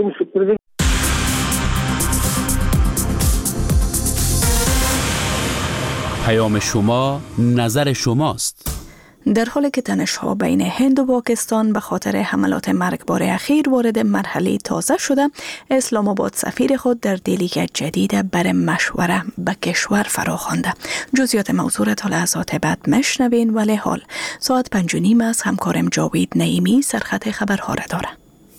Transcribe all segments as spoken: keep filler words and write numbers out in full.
این فکر پیام شما نظر شماست. در حالی که تنش‌ها بین هند و پاکستان به خاطر حملات مرگبار اخیر وارد مرحله تازه شده، اسلام آباد سفیر خود در دیلیگ جدید بر مشوره به کشور فراخوانده. جزئیات موضوع را تا لحظات بعد مشنوین، ولی حال ساعت پنج و نیم از همکارم جاوید نعیمی سرخط خبرها را داره.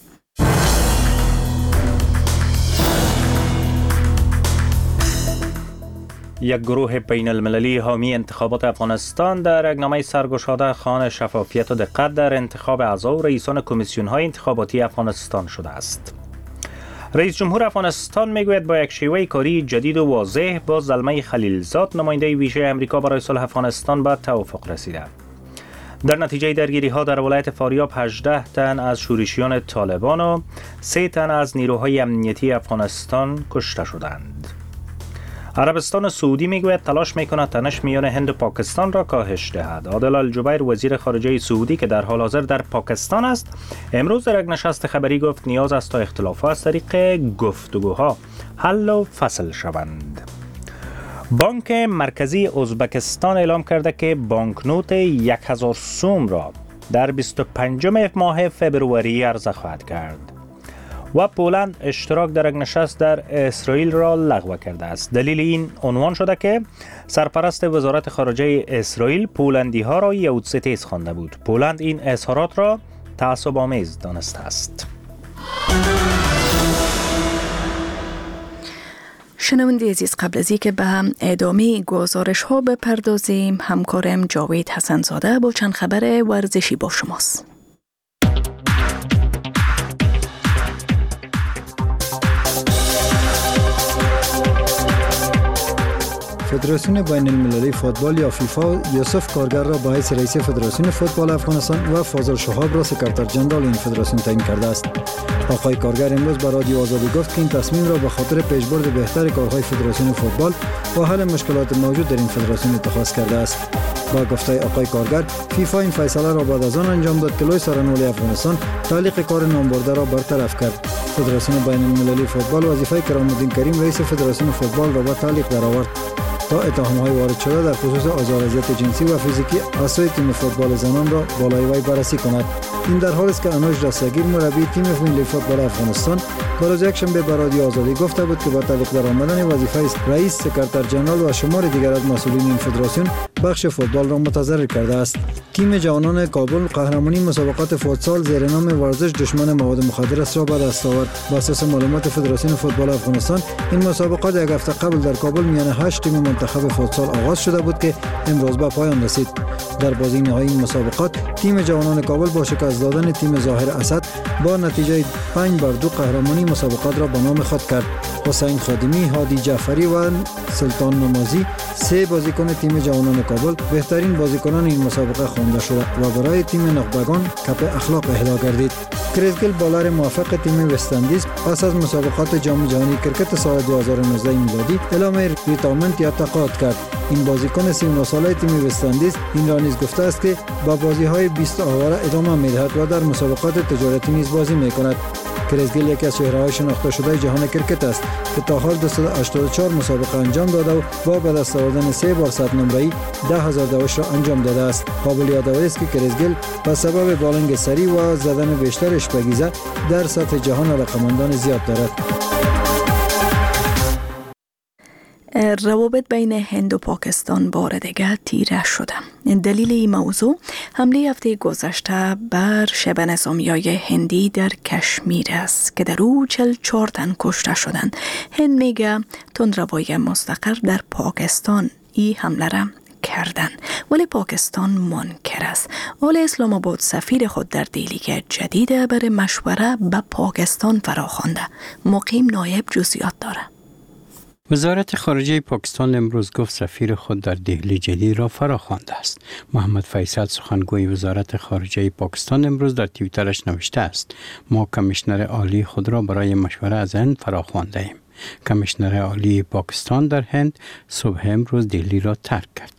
یک گروه بین المللی حامی انتخابات افغانستان در اقنامه سرگشاده خوان شفافیت و دقت در انتخاب اعضا و رئیسان کمیسیون های انتخاباتی افغانستان شده است. رئیس جمهور افغانستان میگوید با یک شیوه کاری جدید و واضح با زلمه خلیلزاد نماینده ویژه امریکا برای صلح افغانستان به توافق رسیده. در نتیجه درگیری ها در ولایت فاریاب هجده تن از شورشیان طالبان و سه تن از نیروهای امنیتی افغانستان کشته شدند. عربستان سعودی میگوید تلاش میکند تنش میان هند و پاکستان را کاهش دهد. عادل الجبیر وزیر خارجه سعودی که در حال حاضر در پاکستان است، امروز در یک نشست خبری گفت نیاز است تا اختلافات از طریق گفتگوها حل و فصل شوند. بانک مرکزی ازبکستان اعلام کرده که بانکنوت یک هزار سوم را در بیست و پنجم ماه فبروری عرضه خواهد کرد. و پولند اشتراک در یک نشست در اسرائیل را لغو کرده است. دلیل این عنوان شده که سرپرست وزارت خارجه اسرائیل پولندی ها را یهود ستیز خوانده بود. پولند این اظهارات را تعصب آمیز دانسته است. شنونده عزیز، قبل از اینکه به ادامه گزارش ها بپردازیم، همکارم جاوید حسن‌زاده با چند خبر ورزشی با شماست. فدراسیون بین المللی فوتبال یا فیفا یوسف کارگر را به حیث رئیس فدراسیون فوتبال افغانستان و فاضل شهاب را سکرتر جنرال این فدراسیون تعیین کرده است. آقای کارگر امروز به رادیو آزادی گفت که این تصمیم را به خاطر پیشبرد بهتر کارهای فدراسیون فوتبال و حل مشکلات موجود در این فدراسیون اتخاذ کرده است. با گفته آقای کارگر، فیفا این فیصله را بعد از آن انجام داد که لوی سرانولی افغانستان تعلیق کار نامبرده را برطرف کرد. فدراسیون بین المللی فوتبال وظیفه کرام‌الدین کریم رئیس فدراسیون فوتبال را به تعلیق درآورد تا اتهام‌های وارد شده در خصوص آزار و اذیت جنسی و فیزیکی اعضای تیم فوتبال زنان را بالای وی بررسی کند. این در حالی است که انوش دستگیر مربی تیم ملی فوتبال افغانستان روز یکشنبه به رادیو آزادی گفته بود که با تعلیق درآمدن وظیفه رئیس، سکرتر جنرال و شمار دیگر از مسئولین این فدراسیون بخش فوتبال را متضرر کرده است. تیم جوانان کابل قهرمانی مسابقات فوتسال زیر نام ورزش دشمن مواد مخدر است را به دست آورد. بر اساس معلومات فدراسیون فوتبال افغانستان، این مسابقات یک هفته قبل در کابل میان هشت تیم منتخب فوتسال آغاز شده بود که امروز به پایان رسید. در بازی نهایی این مسابقات تیم جوانان کابل با شکست دادن تیم ظاهر اسد با نتیجه پنج بر دو قهرمانی مسابقات را به نام خود کرد. حسین خادمی، هادی جعفری و سلطان نمازی، سه بازیکن تیم جوانان کابل بهترین بازیکنان این مسابقه خوانده شده و برای تیم نخبگان کپ اخلاق اهدا گردید. کریس گیل بالر موفق تیم وست‌اندیز پس از مسابقات جام جهانی کرکت سال دو هزار و نوزده میلادی اعلام ریتایرمنت یا تقاعد کرد. این بازیکن سی و نه ساله تیم وست‌اندیز این را نیز گفته است که با بازی‌های بیست آوره ادامه می‌دهد و در مسابقات تجارتی نیز بازی می‌کند. کریس گیل یکی از چهره‌های شناخته شده جهان کرکت است که تا حال دویست و هشتاد و چهار مسابقه انجام داده و با به دست آوردن سه بار صد نمره‌ای ده هزار دوش را انجام داده است. قابل یادآوری است که کریس گیل به سبب بالنگ سریع و زدن بیشتر اشپگیزه در سطح جهان رقماندان زیاد دارد. روابط بین هند و پاکستان بار دیگر تیره شده. دلیل این موضوع حمله هفته گذشته بر شبه نظامیای هندی در کشمیر است که در او چهل و چهار تن کشته شدند. هند میگه تندروای مستقر در پاکستان این حمله را کردن، ولی پاکستان منکر است. آل اسلام آباد سفیر خود در دیلیگ جدید برای مشوره به پاکستان فراخوانده. مقیم نایب جزئیات داره. وزارت خارجه پاکستان امروز گفت سفیر خود در دهلی جدید را فراخوانده است. محمد فیصل سخنگوی وزارت خارجه پاکستان امروز در توییترش نوشته است: ما کمیشنر عالی خود را برای مشوره از هند فراخوانده ایم. کمیشنر عالی پاکستان در هند صبح امروز دهلی را ترک کرد.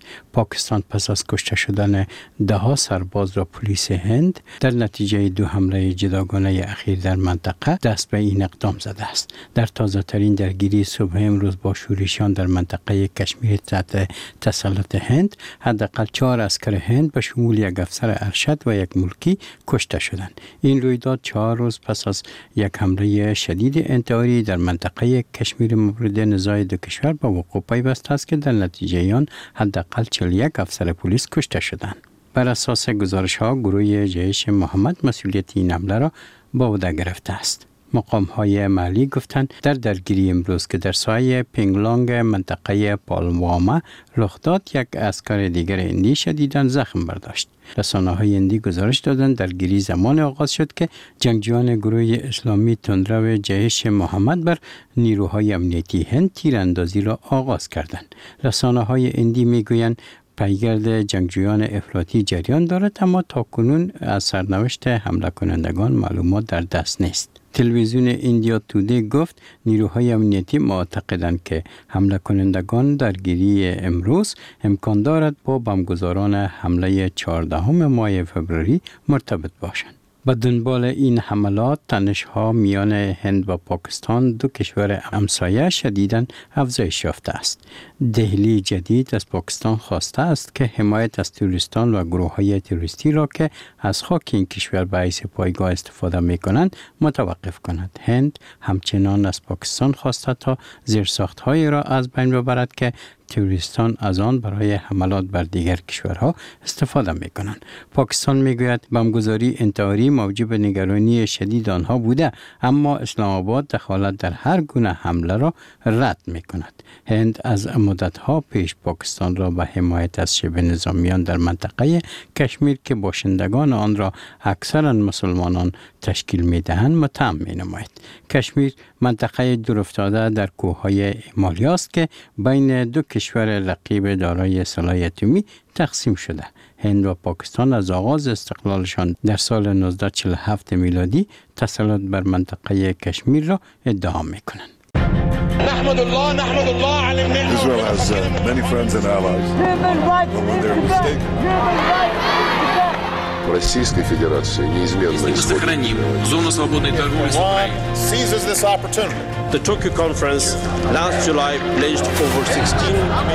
پاکستان پس از کشته شدن ده ها سرباز را پلیس هند در نتیجه دو حمله جداگانه اخیر در منطقه دست به این اقدام زده است. در تازه ترین درگیری صبح امروز با شورشیان در منطقه کشمیر تحت تسلط هند حداقل چهار عسکر هند به شمول یک افسر ارشد و یک ملکی کشته شدند. این رویداد چهار روز پس از یک حمله شدید انتحاری در منطقه کشمیر مورد نزاع دو کشور به وقوع پیوسته است که در نتیجه آن حداقل چهل و یک افسر پلیس کشته شدند. بر اساس گزارش ها گروه جیش محمد مسئولیت این حمله را به عهده گرفته است. مقام های محلی گفتند در درگیری امروز که در سایه پینگلانگ منطقه پالواما رخ داد یک عسکر دیگر هندی شدیداً زخم برداشت. رسانه های هندی گزارش دادند درگیری زمان آغاز شد که جنگجویان گروه اسلامی تندرو جیش محمد بر نیروهای امنیتی هند تیراندازی را آغاز کردند. رسانه های هندی میگویند پیگرد جنگجویان افراطی جریان دارد، اما تاکنون از سرنوشت حمله کنندگان معلومات در دست نیست. تلویزیون ایندیا تودی گفت نیروهای امنیتی معتقدند که حمله کنندگان درگیری امروز امکان دارد با بمبگذاران حمله چهاردهم ماه فوریه مرتبط باشند. با دنبال این حملات تنش‌ها میان هند و پاکستان دو کشور همسایه شدیداً افزایش یافته است. دهلی جدید از پاکستان خواسته است که حمایت از تروریستان و گروه‌های تروریستی را که از خاک این کشور به حیث پایگاه استفاده می‌کنند متوقف کند. هند همچنان از پاکستان خواسته تا زیرساخت‌هایی را از بین ببرد که تروریستان از آن برای حملات بر دیگر کشورها استفاده می کنند. پاکستان می گوید بمبگذاری انتحاری موجب نگرانی شدید آنها بوده، اما اسلام آباد دخالت در هر گونه حمله را رد می کند. هند از مدتها پیش پاکستان را به حمایت از شبه نظامیان در منطقه کشمیر که باشندگان آن را اکثرا مسلمانان تشکیل می دهند متهم می نماید. کشمیر منطقه دورافتاده در کوههای هیمالیا است که بین دو کشور رقیب دارای سلاح اتمی تقسیم شده. هند و پاکستان از آغاز استقلالشان در سال نوزده چهل و هفت میلادی تسلط بر منطقه کشمیر را ادعا می کنند. نحمد الله نحمد الله على النعمة. Israel has uh, many friends and allies. But when they're mistaken. В Российской Федерации неизменно Мы сохраним зону свободной торговли с Украиной. Seizes this opportunity. The Tokyo conference last July pledged over sixteen.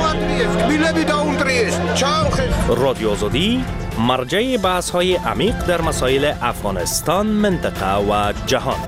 رادیو آزادی مرجع بحث های عمیق در مسائل افغانستان، منطقه و جهان.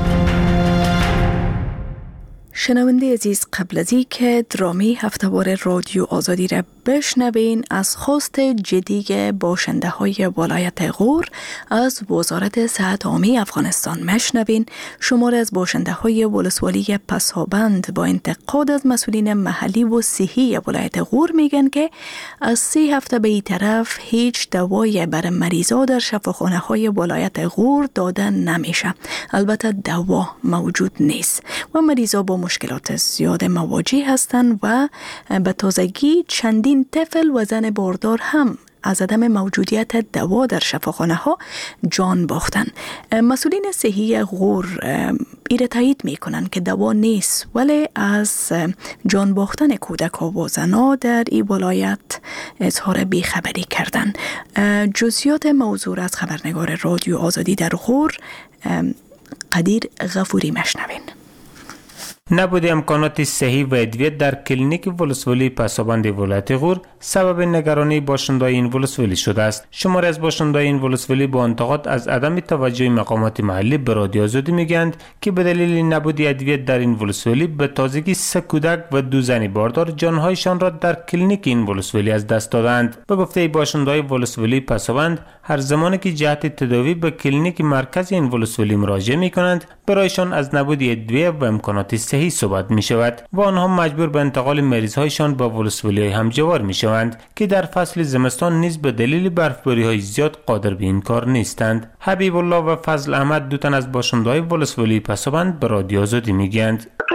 شنونده عزیز، قبل از این که درامی هفتهوار رادیو آزادی را بشنوین، از خواست جدی باشنده های ولایت غور از وزارت صحت عامه افغانستان مشنوین. شماره از باشنده های ولسوالی پسابند با انتقاد از مسئولین محلی و صحی ولایت غور میگن که از سه هفته به این طرف هیچ دوای بر مریضا در شفاخانه های ولایت غور داده نمیشه. البته دوا موجود نیست و مریضا با مشکلات زیاد مواجه هستند و به تازگی چندین طفل و زن باردار هم از عدم موجودیت دوا در شفاخانه ها جان باختن. مسئولین صحی غور ایره تایید می کنند که دوا نیست، ولی از جان باختن کودک و زنها در این ولایت اظهار بیخبری کردن. جزئیات موضوع از خبرنگار رادیو آزادی در غور قدیر غفوری مشنوین. نبود امکانات صحی و ادویه در کلینیک ولسوالی پسابند ولایت غور سبب نگرانی باشندگان این ولسوالی شده است. شماری از باشندگان این ولسوالی با انتقاد از عدم توجه مقامات محلی به رادیو آزادی میگویند که به دلیل نبود ادویه در این ولسوالی به تازگی سه کودک و دو زن باردار جانهایشان را در کلینیک این ولسوالی از دست دادند. به گفته باشندگان ولسوالی پسابند، هر زمانی که جهت تداوی به کلینیک مرکز این ولسوالی مراجعه میکنند، برایشان از نبود ادویه و امکانات صحی صحبت می شود و آنها مجبور به انتقال مریض هایشان به ولسوالی همجوار می شوند که در فصل زمستان نیز به دلیل برفباری های زیاد قادر به این کار نیستند. حبیب الله و فضل احمد دو تن از باشندگان ولسوالی پسابند به رادیو آزادی می گویند کلینیک دوا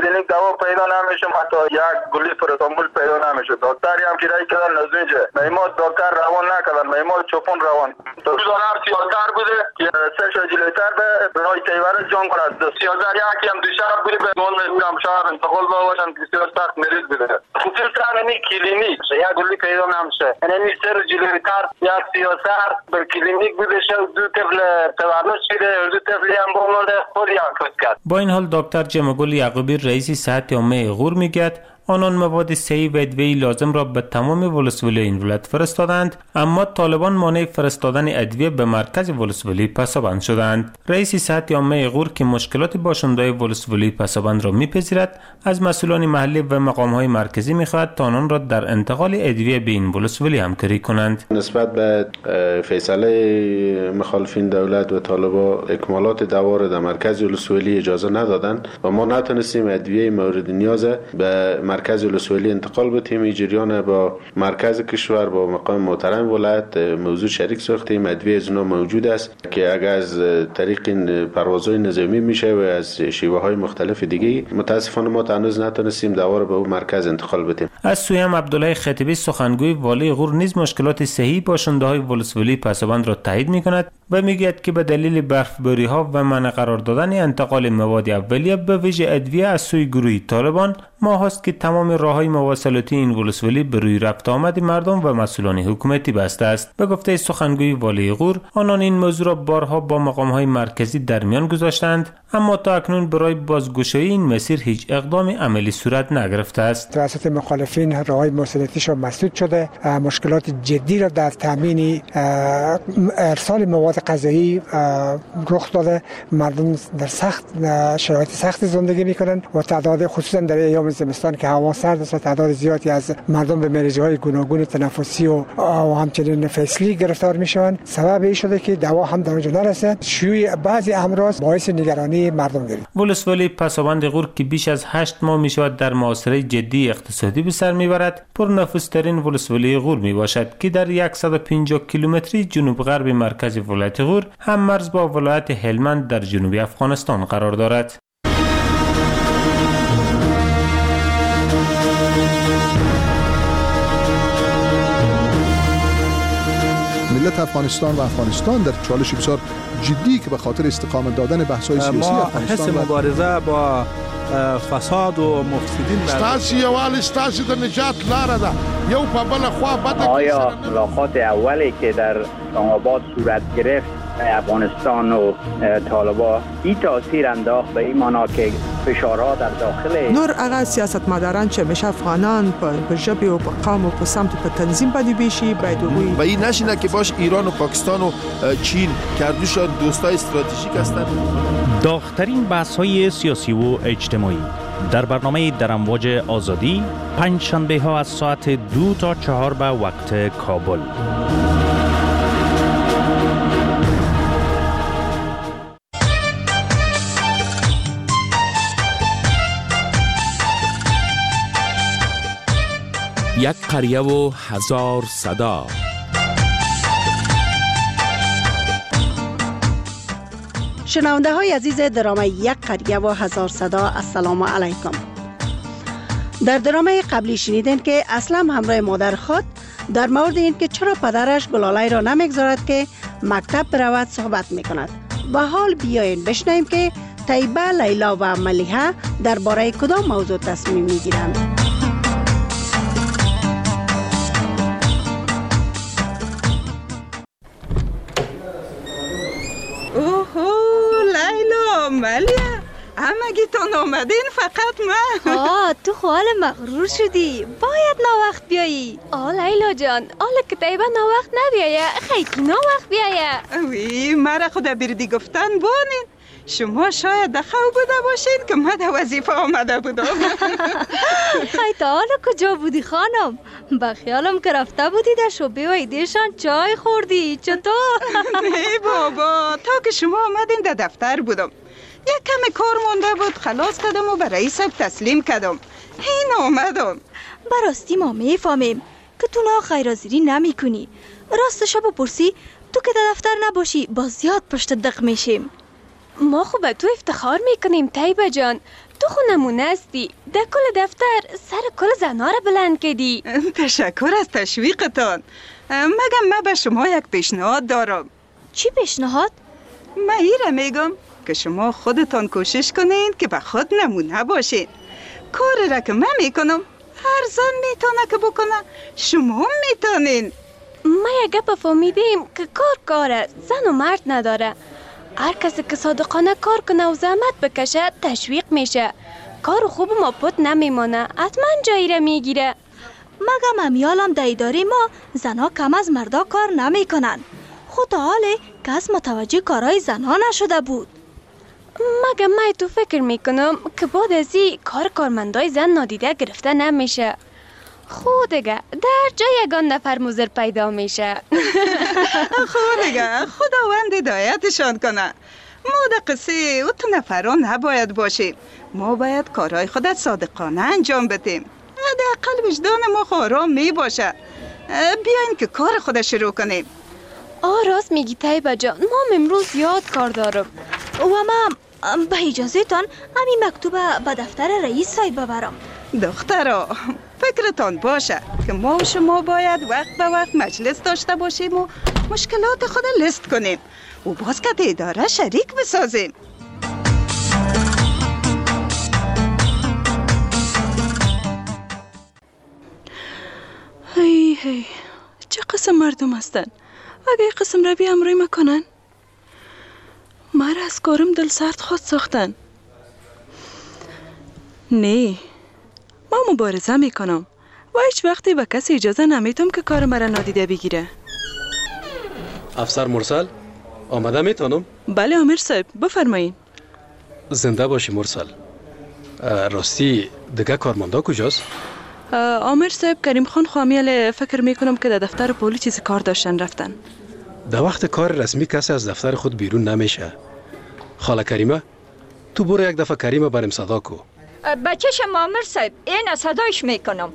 پیدا نمیشه، حتی یک گلی پرتامول پیدا نمیشه. دکتری هم که رای کردن نزدیک میماد دکتر روان نکردن، میماد چوپون روان. تو زنار سیاستر بوده که سه شجیلتر به برای تیوار جان کرد. سیاستر یکی هم دیشب بوده به گل میگم شهر انتقال باشن که سیاستر مریض بوده. خصوصا نمی کلینیک یک گلی پیدا نمیشه. یعنی سر جیلتر یک سیاستر به کلینیک بوده شد دو طفل تولد شده، دو طفلی هم بمونده خود یک کس کرد. با این حال دکتر جمعگل یعقوبی رئیس صحت عامه غور میگه آنان مواد صحی و ادویه‌ای لازم را به تمام ولسوالی این ولایت فرستادند، اما طالبان مانع فرستادن ادویه به مرکز ولسوالی پسابند شدند. رئیس صحت عامه غور که مشکلات باشنده‌های ولسوالی پسابند را میپذیرد، از مسئولان محلی و مقام‌های مرکزی می‌خواهد تا آنان را در انتقال ادویه به این ولسوالی همکاری کنند. نسبت به فیصله مخالفین دولت و طالبان اکمالات دوار در مرکز ولسوالی اجازه ندادند و ما نتونستیم ادویه مورد نیاز به مرکز ولسوالی انتقال بدیم. این جریان با مرکز کشور با مقام محترم ولایت موضوع شریک ساختیم. ادویه از اونها موجود است که اگر از طریق این پروازهای نظامی میشه و از شیوه های مختلف دیگه متاسفانه ما هنوز نتونستیم دوار به اون مرکز انتقال بدیم. از سوی هم عبدالله خطیبی سخنگوی والی غور نیز مشکلات صحی باشنده های ولسوالی پسابند را تایید میکند و میگوید که به دلیل برفباری ها و منع قرار دادن انتقال مواد اولیه به ویژه ادویه از سوی گروه طالبان ماه است که تمام راههای مواصلاتی این ولسوالی به روی رفت آمد مردم و مسئولان حکومتی بسته است. به گفته سخنگوی والی غور، آنان این موضوع را بارها با مقام‌های مرکزی در میان گذاشتند، اما تا اکنون برای بازگشایی این مسیر هیچ اقدام عملی صورت نگرفته است. توسط مخالفین راههای مواصلاتیشان مسدود شده، مشکلات جدی را در تامین ارسال مواد غذایی رخ داده، مردم در سخت شرایط سخت زندگی می‌کنند و تعداد خصوصا در ایام زمستان که هوا سرد است تعداد زیادی از مردم به مریضی‌های گوناگون تنفسی و, و همچنین فصلی گرفتار میشوند. سبب این شده که دوا هم در اونجا نرسه. شیوع بعضی امراض باعث نگرانی مردم گردید. ولسوالی پسابند غور که بیش از هشت ماه میشود در محاصره جدی اقتصادی به سر میبرد، پرنفوذترین ولسوالی غور میباشد که در صد و پنجاه کیلومتری جنوب غرب مرکز ولایت غور هم مرز با ولایت هلمند در جنوب افغانستان قرار دارد. ملت افغانستان و افغانستان در چالش بسیار جدی که به خاطر استقامت دادن بحث‌های سیاسی افغانستان حس مبارزه با فساد و مفسدین ستاسي یوال ستاسي د نجات لاره ده یو په بل خوا بده. آیا ملاقات اولی که در اسلام‌آباد صورت گرفت افغانستان و طالبان این تاثیر انداخت به این معنا که فشارها در داخل نور اغا سیاستمداران چې میشه افغانان په ژبه او په قوم او په سمت په تنظیم باندې بشي باید وي و این نشینه که باش ایران و پاکستان و چین کردوشان دوستای استراتژیک هستند. داغ‌ترین بحث‌های سیاسی و اجتماعی در برنامه در امواج آزادی پنج شنبه ها از ساعت دو تا چهار به وقت کابل. یک قریه و هزار صدا. شنونده های عزیز درامه یک قریه و هزار صدا، السلام علیکم. در درامه قبلی شنیدین که اسلم همراه مادر خود در مورد این که چرا پدرش گلاله را نمیگذارد که مکتب برود صحبت میکند. و حال بیاین بشنویم که طیبه، لیلا و ملیحه درباره کدام موضوع تصمیم میگیرند. ملیه همگیتان آمدین فقط من. آه تو خال مغرور شدی، باید ناوقت بیایی. آه لیلا جان، آله که طیبه ناوقت نبیایه، خیلی ناوقت بیایه. وی مرا خدا بردی گفتن بانین. شما شاید دخو بوده باشین که من در وظیفه آمده بودم. خیلی تا حالا کجا بودی خانم؟ با خیالم که رفته بودی در شعبه و ایدهشان چای خوردی، چطور؟ نه بابا، تا که شما آمدین در دفتر بودم. یک کمی کار مونده بود، خلاص کردم و به رئیسم تسلیم کردم. این آمدم. براستی ما میفهمیم که تو نا خیرازیری نمی کنی. راستشو بپرسی تو که در دفتر نباشی با زیاد پشت دق میشیم. ما خو به تو افتخار میکنیم طیبه جان. تو خو نمونه هستی. در کل دفتر سر کل زنا را بلند کردی. تشکر از تشویقتان. مگم من به شما یک پیشنهاد دارم. چی پیشنهاد؟ من ایره میگم که شما خودتان کوشش کنین که به خود نمونه باشین. کار را که من میکنم هر زن میتونه که بکنه، شما هم میتونین. ما یک گپ فهمیدیم که کار کاره، زن و مرد نداره. هر کسی که صادقانه کار کنه و زحمت بکشه تشویق میشه. کار خوب ما پت نمیمانه، حتما جایی را میگیره. مگم امیالم در اداره ما زنها کم از مردا کار نمیکنن. خود تا حاله کس متوجه کارهای زنها نشده بود. مگم من تو فکر میکنم که بعد از این کار کارمندای زن نادیده گرفته نمیشه. خودگه در جای یگان نفر مضر پیدا میشه. خودگه خداوند هدایتشان کنه. ما در قصه او تو نفران نباید باشیم. ما باید کارهای خودت صادقانه انجام بدیم. حداقل وجدان ما آرام می باشه. بیاین که کار خود شروع کنیم. آه راست میگی طیبه جان، ما امروز یاد کار دارم. و من به اجازه تان همین مکتوب به دفتر رئیس صاحب ببرم. دخترا فکرتان باشه که ما و شما باید وقت به وقت مجلس داشته باشیم و مشکلات خود لیست کنیم و باز که اداره شریک بسازیم. هی هی چه قسم مردم هستن؟ اگه این قسم را بی امروی مکنن مرا از کارم دل سرد خود ساختن. نه ما مبارزه میکنم و هیچ وقتی به کسی اجازه نمیتم که کار مرا نادیده بگیره. افسر مرسل آمده میتونم؟ بله امیر صاحب بفرمایید. زنده باشی مرسل. راستی دیگه کارمندا کجاست؟ امیر صاحب کریم خان خامیل فکر میکنم که در دفتر پولی چیزی کار داشتن رفتن. در وقت کار رسمی کسی از دفتر خود بیرون نمیشه. خاله کریمه تو برو یک دفعه کریمه بریم صدا کو. بچه شما امیر صاحب این صدایش میکنم.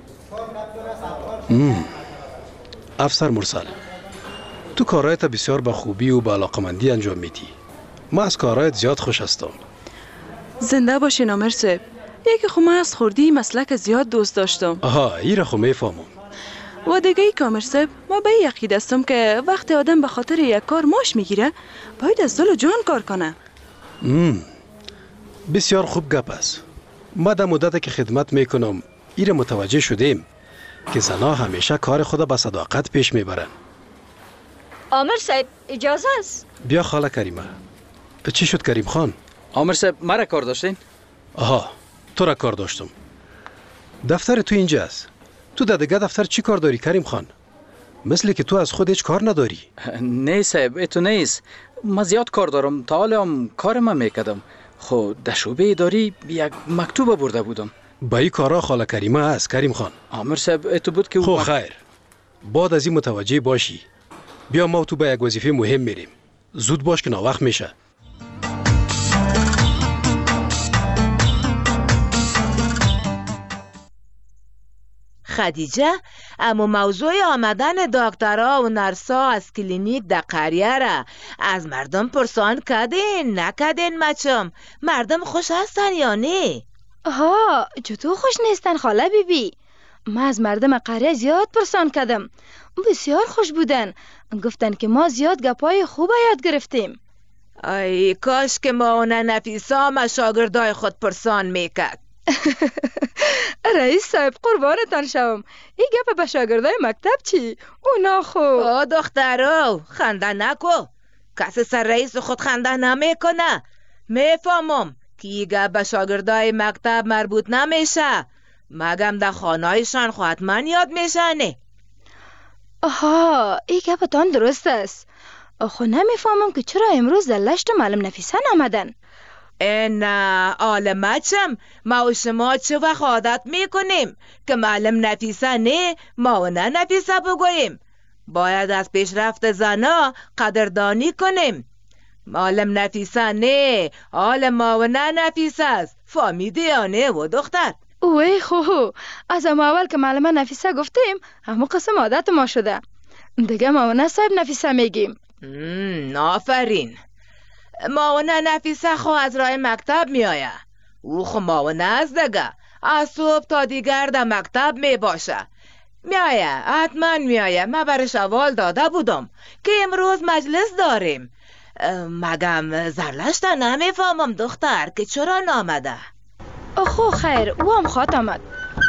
افسر مرسل تو کارایت بسیار با خوبی و با علاقمندی انجام میدی. ما از کارایت زیاد خوش هستم. زنده باشین امیر صاحب. یکی خو من از خوردی مسلک زیاد دوست داشتم. آها ایره خو میفهمم. و دیگه ای که امیر صاحب ما به یقید هستم که وقتی آدم به خاطر یک کار ماش میگیره باید از دل و جان کار کنه. مم. بسیار خوب گپ است. ما در مدت که خدمت میکنم ایره متوجه شدیم که زنها همیشه کار خود با صداقت پیش میبرن. امیر صاحب اجازه است؟ بیا خاله کریمه. چی شد کریم خان؟ امیر صاحب مرا کار داشتین؟ آها تو را کار داشتم. دفتر تو اینجا است. تو در دیگه دفتر چی کار داری کریم خان؟ مثل که تو از خود هیچ کار نداری. نه صاحب اتو نیست. من زیاد کار دارم. تا حالا هم کار من میکردم. خب در شعبه اداری یک مکتوب برده بودم. با این کارا خاله کریمه است کریم خان. امیر صاحب اتو بود که خب خیر. بعد از این متوجه باشی. بیا ما تو به یک وظیفه مهم میریم. زود باش که ناوقت میشه. خدیجه اما موضوع آمدن دکترها و نرسا از کلینیک در قریه را از مردم پرسان کردین نکردین مچم؟ مردم خوش هستن یا نه؟ ها چطور خوش نیستن خاله بی بی؟ من از مردم قریه زیاد پرسان کردم، بسیار خوش بودن. گفتن که ما زیاد گپای خوب یاد گرفتیم. ای کاش که ما اون نفیسا ما شاگردای خود پرسان میکرد. رئیس صاحب قربانتان شوم، این گپ به شاگردای مکتب چی؟ اونا خو او دخترو خنده نکو. کسی سر رئیس خود خنده نمیکنه. میفهمم که این گپ به شاگردای مکتب مربوط نمیشه. مگم در خانهایشان خو حتما یاد میشنه. آها این گپتان درست است. خو نمیفهمم که چرا امروز در لشت معلم نفیسه نامدن. نه عالمچم ما و شما چه وقت عادت میکنیم که معلم نفیسه نه ما و نه نفیسه بگوییم. باید از پیشرفت زنا قدردانی کنیم. معلم نفیسه نه حال ما و نه نفیسه است. فهمیدی یا نه و دختر؟ اوه خو از اما اول که معلم نفیسه گفتیم همو قسم عادت ما شده. دیگه ما و نه صاحب نفیسه میگیم. آفرین. ماونه نفیسه خو از راه مکتب میایه. او خو ماونه از دگه از صبح تا دیگر در مکتب می باشه. میایه، حتما میایه. من برش اول داده بودم که امروز مجلس داریم. مگم زرلشته نمیفهمم دختر که چرا نامده. خو خیر، او هم خواد آمد.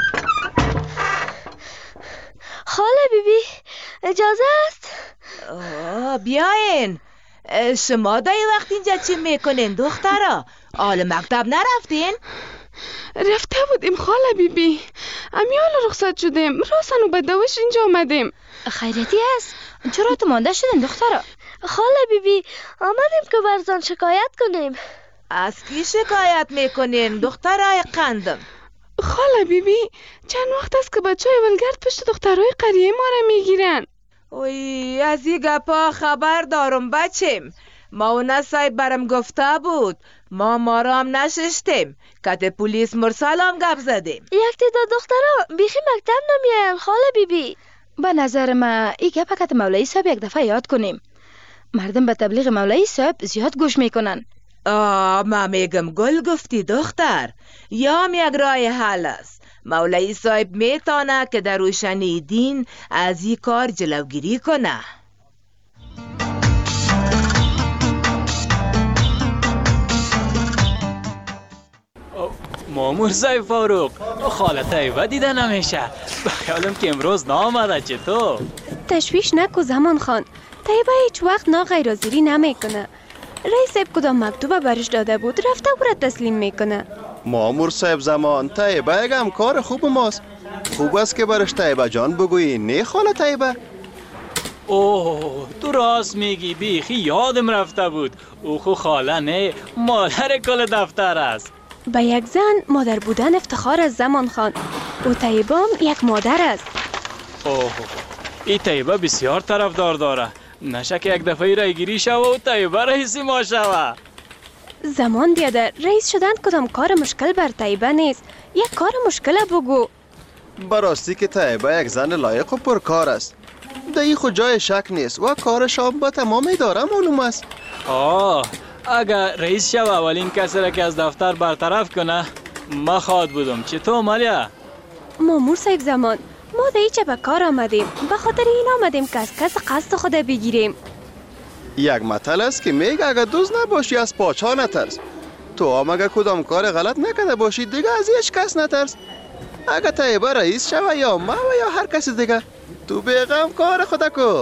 خاله بیبی اجازه است؟ بیاین. شما در وقت اینجا چی میکنین دخترا؟ آل مکتب نرفتین؟ رفته بودیم خاله بیبی، امیال رخصت شدیم، راستن و بدوش اینجا آمدیم. خیریتی است؟ چرا تو مانده شدین دخترا؟ خاله بیبی آمدیم که برزان شکایت کنیم. از کی شکایت میکنین دخترای قندم؟ خاله بیبی چند وقت است که بچه های ولگرد پشت دخترای قریه ما را میگیرن. اوی از این گپا خبر دارم بچیم. ماونه صاحب برم گفته بود، ما ما را هم نششتیم، کت پولیس مرسال هم گپ زدیم. یک تعداد دخترها بیخی مکتب نمیاین خاله بیبی. به نظر ما این گپ کت مولوی صاحب یک دفعه یاد کنیم. مردم به تبلیغ مولوی صاحب زیاد گوش میکنن. آه ما میگم گل گفتی دختر، یا هم یک راه حل است. مولوی صاحب میتونه که در روشنی دین از این کار جلوگیری کنه. مامور صاحب فاروق، خاله طیبه دیده نمیشه. بخیالم که امروز نامده. چطور؟ تشویش نکو زمان خان، طیبه هیچ وقت نا غیرحاضری نمیکنه. رئیس صاحب کدام مکتوب برش داده بود رفته او را تسلیم میکنه. مامور صاحب زمان، طیبه یک همکار خوب ماست. خوب است که برش طیبه جان بگویی، نه خاله طیبه؟ اوه تو راست میگی، بیخی یادم رفته بود. او خو خاله نه، مادر کل دفتر است. به یک زن مادر بودن افتخار از زمان خان. او طیبه هم یک مادر است. اوه این طیبه بسیار طرفدار داره. نشه که یک دفعه رایگیری شوه و طیبه رئیسی ما شوه. زمان بیادر، رئیس شدن کدام کار مشکل بر طیبه نیست. یک کار مشکل بگو. براستی که طیبه یک زن لایق و پرکار است. در این خود جای شک نیست و کارش هم با تمام اداره معلوم است. آه اگر رئیس شوه اولین کسی را که از دفتر برطرف کنه ما خواد بودم. چطور مالیا؟ مامور صاحب زمان، ما در ایچه به کار آمدیم، به خاطر این آمدیم که از کس قصد خود بگیریم. یک مطل است که میگه اگر دوز نباشی از پاچا نترس. تو هم اگر کدام کار غلط نکرده باشی دیگه از هیچ کس نترس. اگر طیبه رئیس شوه یا ما و یا هر کسی دیگه، تو بیغم کار خدا کو.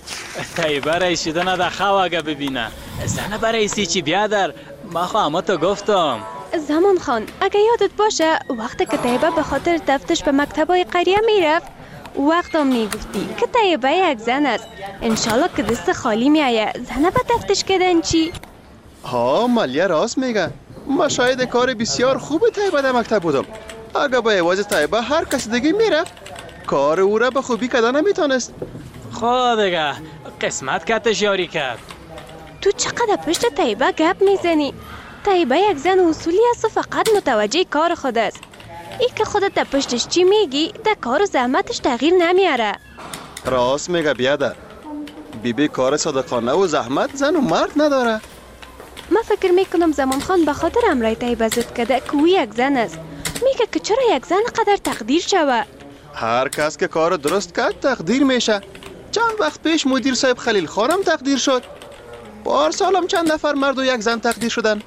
طیبه رئیس شدن در خواه اگه ببینه زنه به رئیسی چی بیادر. ما خواهم تو گفتم. زمان خان اگه یادت باشه وقتی که طیبه به خاطر تفتش به مکتبای قریه میرفت وقت هم میگفتی که طیبه یک زن است. انشالله که دست خالی میایه زنه به تفتش کردن چی؟ ها مالیه راست میگه. ما شاید کار بسیار خوب طیبه در مکتب بودم. اگه با عوض طیبه هر کسی دیگه میرفت کار او را به خوبی کردن نمیتونست. خدا دیگه قسمت کتش یاری کرد. تو چقدر پشت طیبه گپ میزنی؟ طیبه یک زن اصولی است و فقط متوجه کار خود است. ای که خودت در پشتش چی میگی در کار و زحمتش تغییر نمیاره. راست میگه بیادر. بی بی کار صادقانه و زحمت زن و مرد نداره. من فکر میکنم زمان خان به خاطر امرای طیبه زد کرده که او یک زن است. میگه که چرا یک زن قدر تقدیر شوه. هر کس که کار درست کرد تقدیر میشه. چند وقت پیش مدیر صاحب خلیل خانم تقدیر شد. پارسال هم چند نفر مرد و یک زن تقدیر شدن.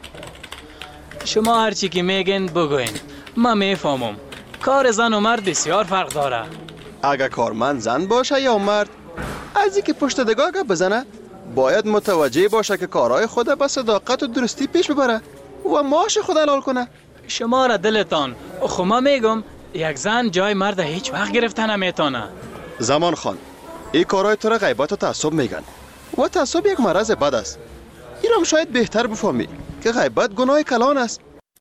شما هرچی که میگین بگوین، ما میفهمم. کار زن و مرد بسیار فرق داره. اگه کارمند زن باشه یا مرد، از اینکه پشت دگاه بزنه باید متوجه باشه که کارهای خود به صداقت و درستی پیش ببره و معاش خود حلال کنه. شما را دلتان، خب ما میگم یک زن جای مرد هیچ وقت گرفته نمیتونه. زمان خان، این کارهای تو را غیبت و تعصب میگن و تعصب یک مرض بد است. این هم شاید بهتر بفهمی که غیبت گناه کلان است.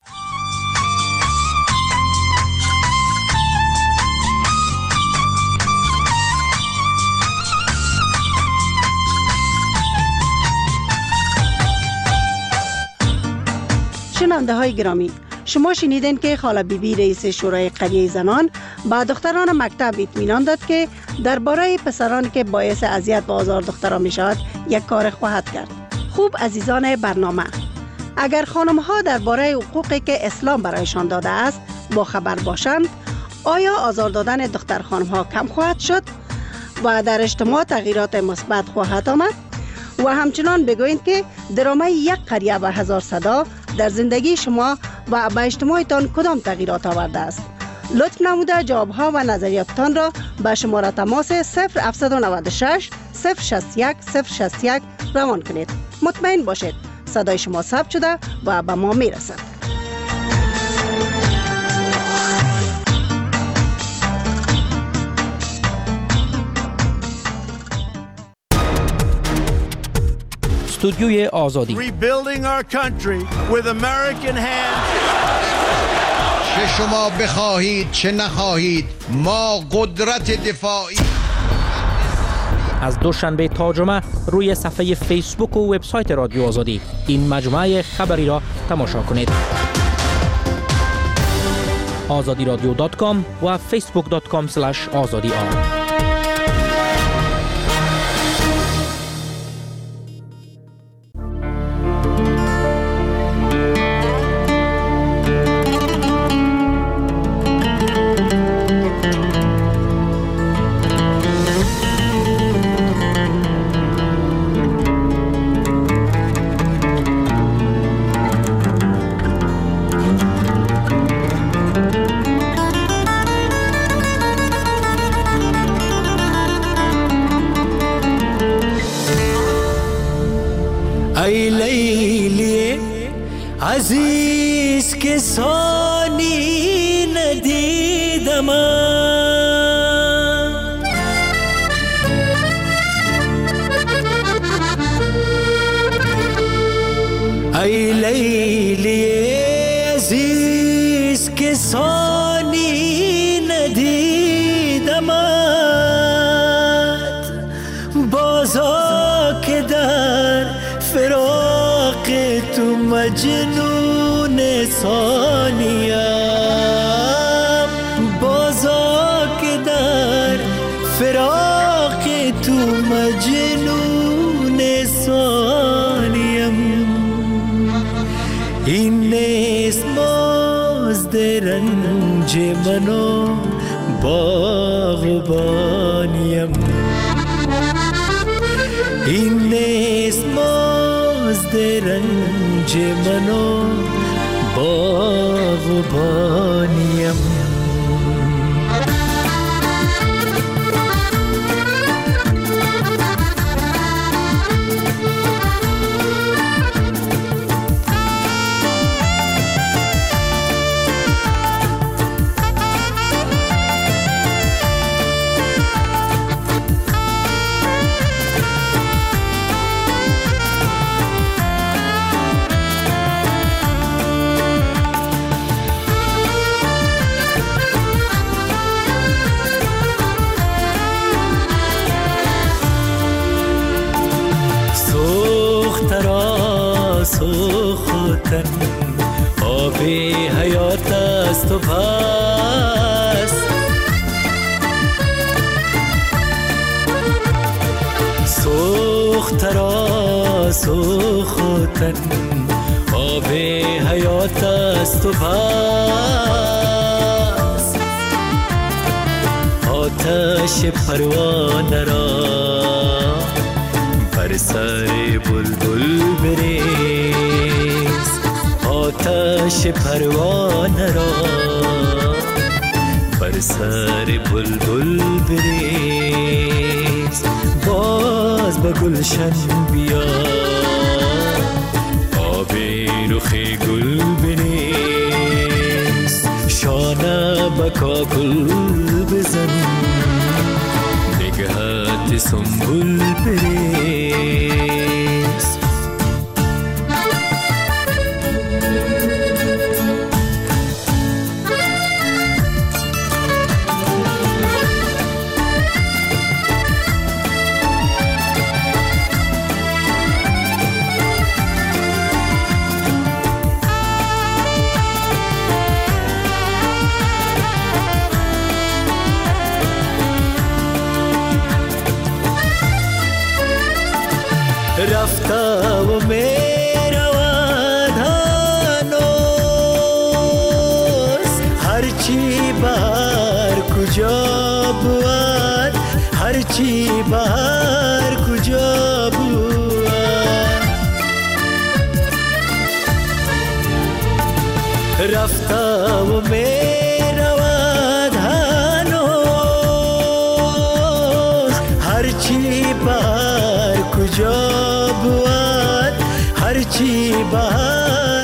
شنونده های گرامی، شما شنیدین که خاله بیبی رئیس شورای قریه زنان با دختران مکتب اطمینان داد که درباره پسرانی که باعث اذیت و آزار دختران می شود یک کار خواهد کرد. خوب عزیزان برنامه، اگر خانم ها درباره حقوقی که اسلام برایشان داده است با خبر باشند، آیا آزار دادن دختر خانم ها کم خواهد شد و در اجتماع تغییرات مثبت خواهد آمد؟ و همچنان بگویید که درامه یک قریه و هزار صدا در زندگی شما و به اجتماعتان کدام تغییرات آورده است؟ لطف نموده جوابها و نظریاتتان را به شماره تماس صفر هفت نه شش صفر شصت یک صفر شصت یک روان کنید. مطمئن باشید صدای شما ثبت شده و به ما میرسد. استودیوی آزادی. Rebuilding our country with American hands. چه شما بخواهید چه نخواهید ما قدرت دفاعی. از دوشنبه تا جمعه روی صفحه فیسبوک و وبسایت رادیو آزادی این مجموعه خبری را تماشا کنید. آزادی رادیو دات کام و فیسبوک دات کام اسلش آزادی آر. ای لیلی عزیز که ثانی ندیدم، ای لیلی عزیز که ثانی ندیدم، بازا که در فراق تو مجنون ثانیم، بازا که در فراق تو مجنون ثانیم، این نیست مزد رنج منو باغبانیم، این نیست مزد رنج منو باغبانیم. سوختن آب حیات است و پس سوخت را سوختن آب حیات است و پس آتش پروانه را بر سر بلبل بریز، آتش پروانه را بر سر بلبل بریز، باز به گلشن بیا آب رخ گل بریز، شانه به کاکل بزن نگهت سنبول بریز. رفته و و میرود هنوز هرچی بهر کجا بود هرچی بهر کجا بود رفته و میرود هنوز هرچی بهر کجا بود هرچی بهر